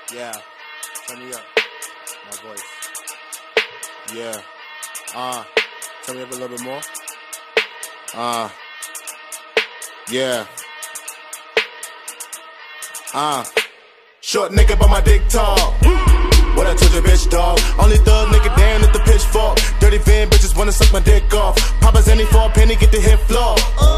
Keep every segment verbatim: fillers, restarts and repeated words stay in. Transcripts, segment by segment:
Yeah, turn me up, my voice. Yeah, uh, turn me up a little bit more. Uh, yeah. Uh, short nigga but my dick tall. What I told your bitch, dog. Only thug nigga damn at the pitchfork. Dirty van bitches wanna suck my dick off. Papa's any for a penny, get the hit floor.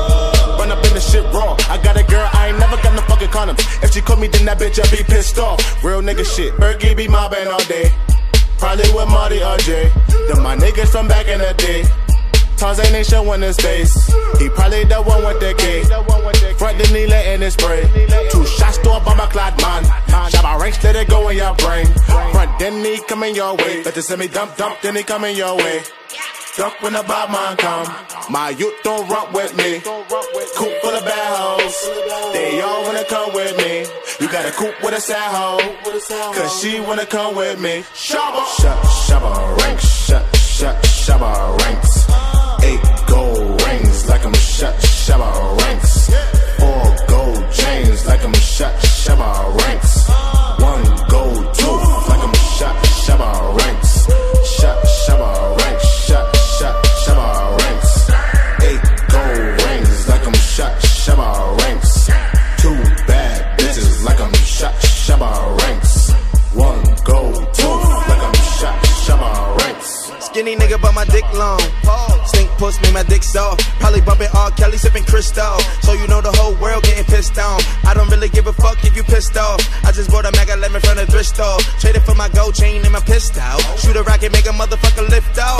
Run up in the shit raw. I got a girl, I ain't never got no fucking condoms. If she caught me, then that bitch, I be pissed off. Real nigga shit. Berkey be mobbing all day. Probably with Marty or Jay. Them my niggas from back in the day. Tarzan ain't showing his face. He probably the one with the K. Front the knee letting it spray. Two shots to a bomber clad man. Shot my ranks, let it go in your brain. Front then he coming your way. Better send me dump dump, then he coming your way. Duck when the bad man come. My youth don't rock with me. Coop full of bad hoes. They all wanna come with me. You got a coop with a sad hoe. Cause she wanna come with me. Shabba. Shut, shabba ranks. Shut, shut, shabba ranks. Eight gold rings like I'm shut, shabba ranks. Four gold chains like I'm shut, shabba ranks. One gold tooth like I'm shut, shabba ranks. Shut, shabba ranks. Shut, shut, shabba ranks. Eight gold rings like I'm shut, shabba ranks. Two bad bitches like I'm shut, shabba ranks. One gold tooth like I'm shut, shabba ranks. Skinny nigga but my dick long. Stink puss made my dick soft. Probably bumping R. Kelly sipping Cristal. So you know the whole world getting pissed on. I don't really give a fuck if you pissed off. I just bought a Maga lemon from the thrift store. Traded for my gold chain and my pissed out. Shoot a rocket, make a motherfucker lift off.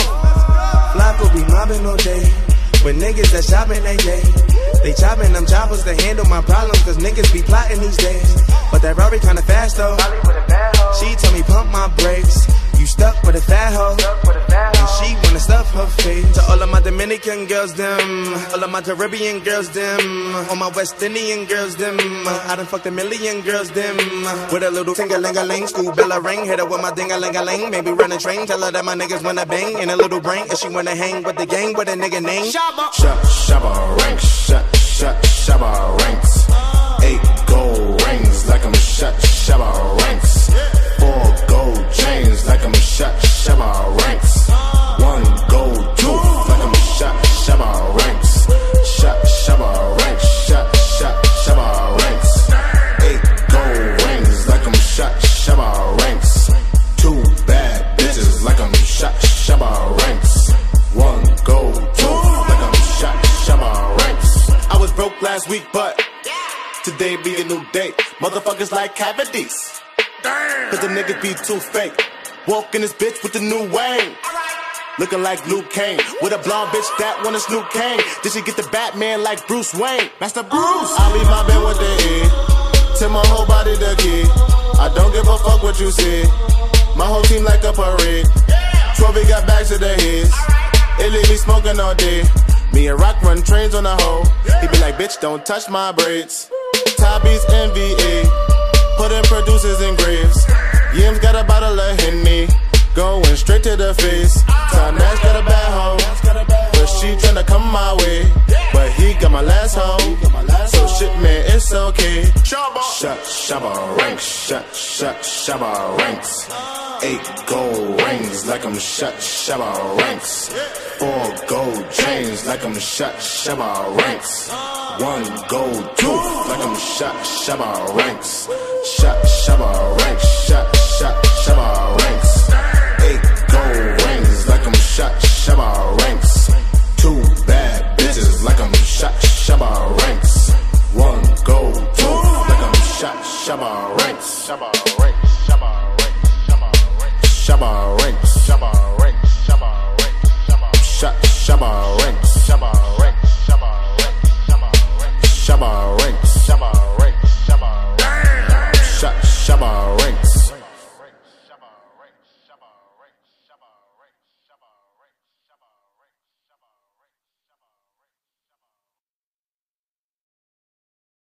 Flocko be mobbing all day. When niggas that shopping they day. They chopping them choppers to handle my problems. Cause niggas be plotting these days. But that Rari kinda fast though. She told me pump my brakes. You stuck with a fat hoe. And she wanna stuff her face. To all of my Dominican girls, them. All of my Caribbean girls, them. All my West Indian girls, them. I done fucked a million girls, them. With a little ting-a-ling-a-ling. School bell a ring. Hit her with my ding-a-ling-a-ling. Maybe run a train. Tell her that my niggas wanna bang. In a little brain. And she wanna hang with the gang with a nigga name. Shabba. Shut, shabba ranks. Shut, shut, shabba ranks. Eight gold rings like I'm shut, shabba ranks. Four gold chains like I'm shut, shabba ranks. One gold tooth like I'm shut, shabba ranks. Shut, shabba ranks. Shut, shut, shabba ranks. Eight gold rings like I'm shut, shabba ranks. Two bad bitches like I'm shut, shabba ranks. One gold tooth like I'm shut, shabba ranks. I was broke last week, but today be a new day. Motherfuckers like cavities. Cause the niggas be too fake. Walk in this bitch with the new Wayne. Looking like Luke Kane. With a blonde bitch that wanna Snoop Kane. Did she get the Batman like Bruce Wayne? Master Bruce. I leave my bed with the E. Tell my whole body the key. I don't give a fuck what you see. My whole team like a parade. Trophy got bags to the heads. It leave me smoking all day. Me and Rock run trains on the hoe. He be like, bitch, don't touch my braids. Tabby's N V A. Putting producers in graves. Yim's got a bottle of Henny. Going straight to the face. Tom Nash got a bad hoe. But she tryna come my way. But he got my last hoe. So shit, man, it's okay. Shut, shabba ranks. Shut, shut, shabba ranks. Eight gold rings like I'm shut, shabba ranks. Four gold chains like I'm shut, shabba ranks. One gold tooth like I'm shut, shabba ranks. Shut, shabba ranks. Shut, shut, shabba ranks. Eight gold rings like I'm shut, shabba